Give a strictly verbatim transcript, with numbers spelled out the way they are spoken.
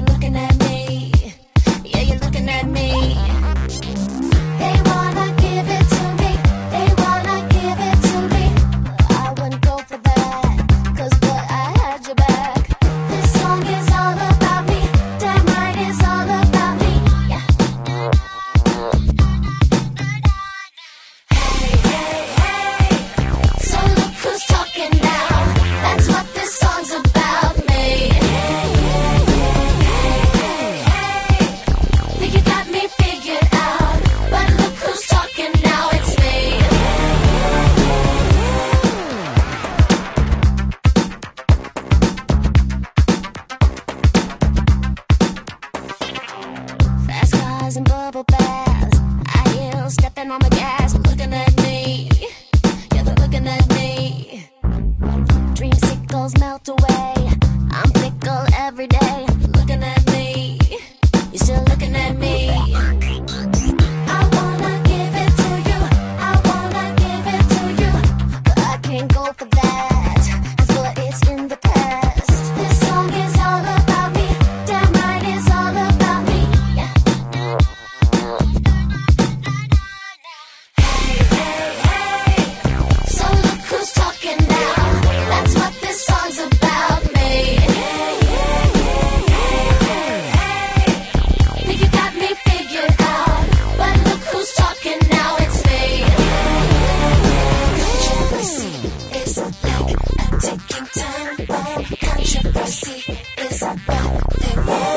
looking at me. Yeah, you're looking at me. They wanna give it to me. They wanna give it to me. I wouldn't go for that, 'cause boy, I had your back. This song is all about me. Damn right, it's all about me. Yeah. Hey, hey, hey. So look who's talking now. That's what this song's about me. Hey, hey, hey, hey, hey. Think you got me figured out, but look who's talking now. It's me. Fast cars and bubble baths, high heels stepping on the gas, looking at me. Yeah, they're looking at me. Dreamsicles melt away. I'm fickle every day. Looking at me. You're still looking at me. I wanna give it to you. I wanna give it to you. But I can't go for that, 'cause boy, it's in the past. This song is all about me. Damn right, it's all about me. Yeah. Hey, hey, hey. So look who's talking now. That's what this song's about me. Hey, hey, hey, hey, hey, hey. Think you got me figured out, but look who's talking now. It's me. Controversy is like a ticking time bomb. Controversy is about the